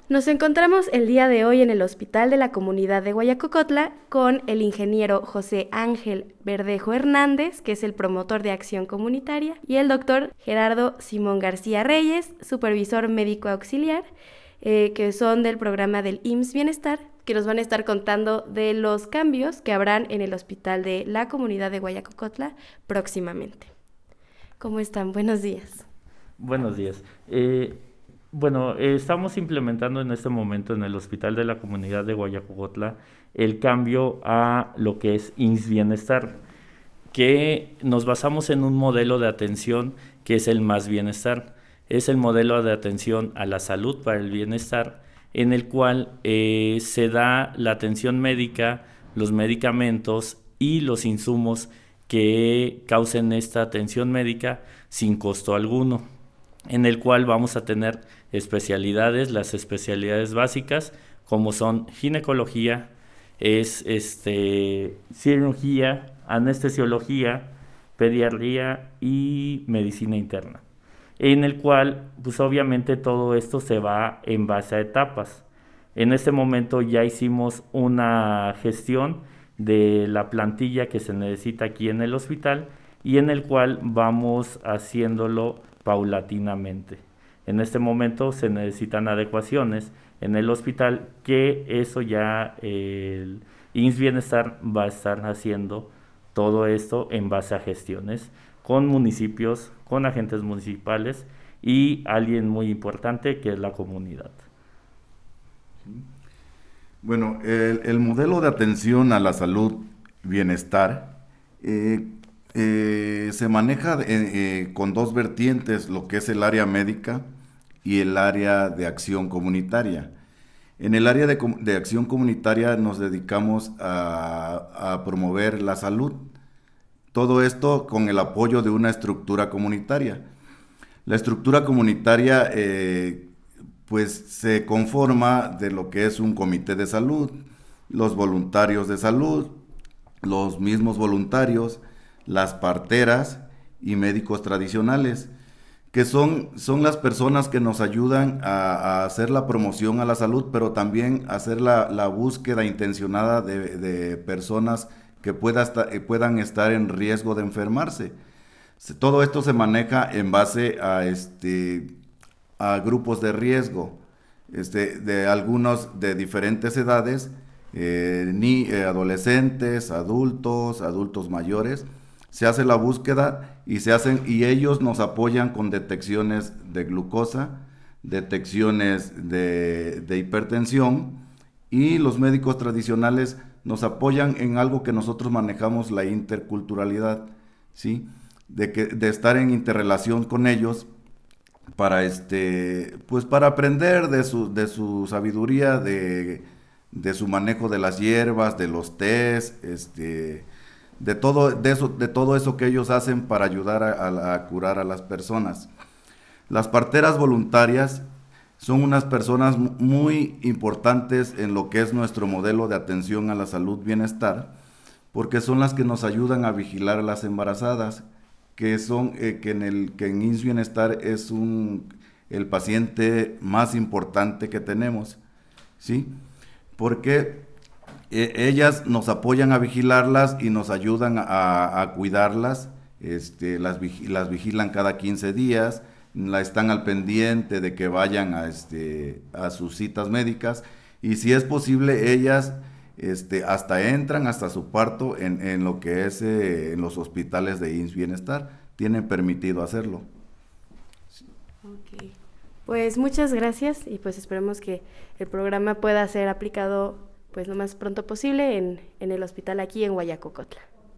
Nos encontramos el día de hoy en el Hospital de la Comunidad de Guayacocotla con el ingeniero José Ángel Verdejo Hernández, que es el promotor de acción comunitaria, y el doctor Gerardo Simón García Reyes, supervisor médico auxiliar, que son del programa del IMSS Bienestar, que nos van a estar contando de los cambios que habrán en el Hospital de la Comunidad de Guayacocotla próximamente. ¿Cómo están? Buenos días. Buenos días. Estamos implementando en este momento en el Hospital de la Comunidad de Guayacocotla el cambio a lo que es IMSS Bienestar, que nos basamos en un modelo de atención que es el Más Bienestar. Es el modelo de atención a la salud para el bienestar, en el cual se da la atención médica, los medicamentos y los insumos que causen esta atención médica sin costo alguno, en el cual vamos a tener especialidades, las especialidades básicas, como son ginecología, cirugía, anestesiología, pediatría y medicina interna, en el cual pues obviamente todo esto se va en base a etapas. En este momento ya hicimos una gestión de la plantilla que se necesita aquí en el hospital y en el cual vamos haciéndolo paulatinamente. En este momento se necesitan adecuaciones en el hospital, que eso ya el IMSS Bienestar va a estar haciendo todo esto en base a gestiones con municipios, con agentes municipales y alguien muy importante que es la comunidad. Bueno, el modelo de atención a la salud bienestar se maneja con dos vertientes, lo que es el área médica y el área de acción comunitaria. En el área de acción comunitaria nos dedicamos a promover la salud, todo esto con el apoyo de una estructura comunitaria. La estructura comunitaria pues se conforma de lo que es un comité de salud, los voluntarios de salud, los mismos voluntarios, las parteras y médicos tradicionales, que son las personas que nos ayudan a hacer la promoción a la salud, pero también hacer la búsqueda intencionada de personas que puedan estar en riesgo de enfermarse. Todo esto se maneja en base a grupos de riesgo, de algunos de diferentes edades, adolescentes, adultos mayores. Se hace la búsqueda y ellos nos apoyan con detecciones de glucosa, detecciones de hipertensión, y los médicos tradicionales nos apoyan en algo que nosotros manejamos, la interculturalidad, ¿sí? De estar en interrelación con ellos para para aprender de su sabiduría, de su manejo de las hierbas, de los tés, de todo eso que ellos hacen para ayudar a curar a las personas. Las parteras voluntarias son unas personas muy importantes en lo que es nuestro modelo de atención a la salud bienestar, porque son las que nos ayudan a vigilar a las embarazadas, que en IMSS Bienestar es el paciente más importante que tenemos, ¿sí? Porque ellas nos apoyan a vigilarlas y nos ayudan a cuidarlas, las vigilan cada 15 días, están al pendiente de que vayan a sus citas médicas, y si es posible ellas hasta entran hasta su parto en lo que es en los hospitales de IMSS Bienestar, tienen permitido hacerlo. Ok, pues muchas gracias y pues esperemos que el programa pueda ser aplicado pues lo más pronto posible en el hospital aquí en Guayacocotla.